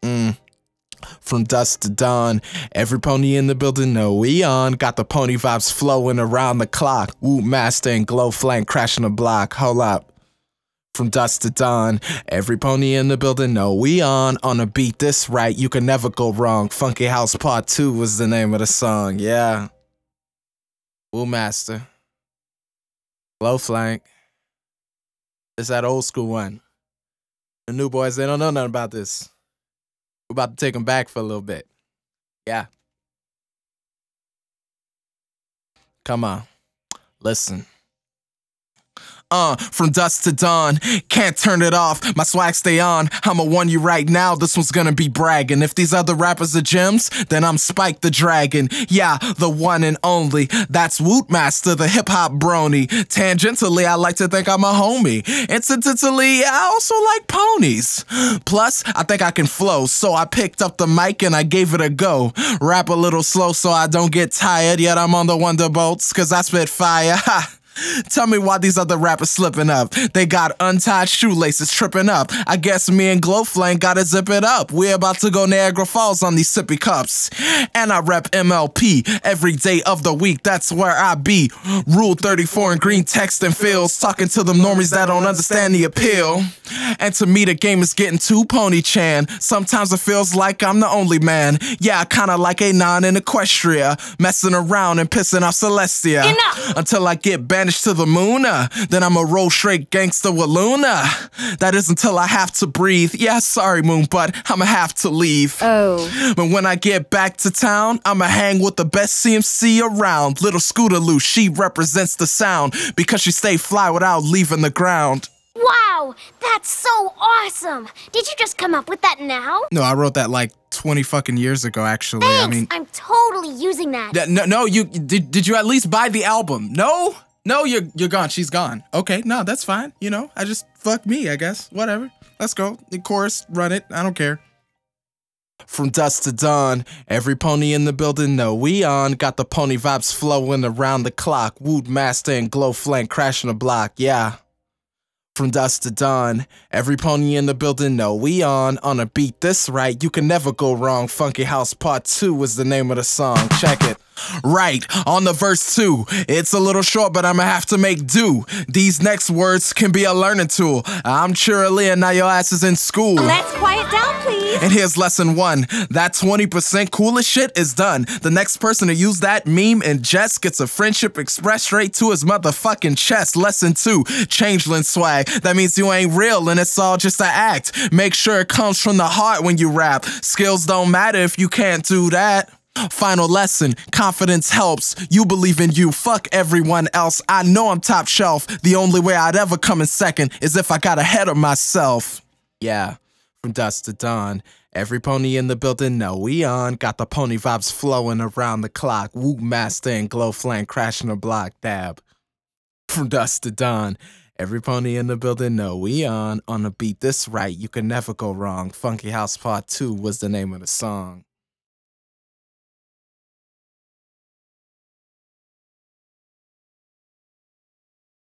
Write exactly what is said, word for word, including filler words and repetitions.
Mm. From dusk to dawn, every pony in the building know we on. Got the pony vibes flowing around the clock. Woo master and glow flame crashing the block. Hold up. From dusk to dawn, every pony in the building know we on. On a beat this right, you can never go wrong. Funky House Part two was the name of the song, yeah. Woo master. Glow flank. It's that old school one. The new boys, they don't know nothing about this. We're about to take them back for a little bit. Yeah. Come on. Listen. Uh, from dusk to dawn, can't turn it off, my swag stay on, I'ma warn you right now, this one's gonna be bragging. If these other rappers are gems, then I'm Spike the Dragon. Yeah, the one and only, that's Wootmaster, the hip-hop brony. Tangentially, I like to think I'm a homie. Incidentally, I also like ponies. Plus, I think I can flow, so I picked up the mic and I gave it a go. Rap a little slow so I don't get tired, yet I'm on the Wonderbolts, cause I spit fire, ha! Tell me why these other rappers slipping up. They got untied shoelaces tripping up. I guess me and Glowflame gotta zip it up. We're about to go Niagara Falls on these sippy cups. And I rep M L P every day of the week. That's where I be. Rule thirty-four in green text and feels. Talking to them normies that don't understand the appeal. And to me the game is getting too pony-chan. Sometimes it feels like I'm the only man. Yeah, kinda like a non in Equestria. Messing around and pissing off Celestia. Enough! Until I get banished to the moon, uh, then I'm a roll straight gangster with Luna. That is until I have to breathe. Yeah, sorry, Moon, but I'ma have to leave. Oh. But when I get back to town, I'ma hang with the best C M C around. Little Scootaloo, she represents the sound because she stay fly without leaving the ground. Wow, that's so awesome. Did you just come up with that now? No, I wrote that like twenty fucking years ago, actually. Thanks, I mean, I'm totally using that. th- no, no, you did. Did you at least buy the album? No. No, you're you're gone. She's gone. Okay, no, that's fine. You know, I just fuck me, I guess. Whatever. Let's go. The chorus, run it. I don't care. From dusk to dawn, every pony in the building know we on. Got the pony vibes flowing around the clock. Wood master and glow flank crashing the block. Yeah. From dusk to dawn, every pony in the building know we on. On a beat this right, you can never go wrong. Funky House Part two was the name of the song. Check it. Right, on the verse two. It's a little short, but I'ma have to make do. These next words can be a learning tool. I'm Cheerilee and now your ass is in school. Let's quiet down, please. And here's lesson one. That twenty percent coolest shit is done. The next person to use that meme and jest gets a friendship expressed straight to his motherfucking chest. Lesson two, changeling swag. That means you ain't real and it's all just an act. Make sure it comes from the heart when you rap. Skills don't matter if you can't do that. Final lesson, confidence helps. You believe in you, fuck everyone else. I know I'm top shelf. The only way I'd ever come in second is if I got ahead of myself. Yeah, from dusk to dawn, every pony in the building know we on. Got the pony vibes flowing around the clock. Woo master and glow flame crashing the block. Dab. From dusk to dawn, every pony in the building know we on. On a beat this right, you can never go wrong. Funky House Part two was the name of the song.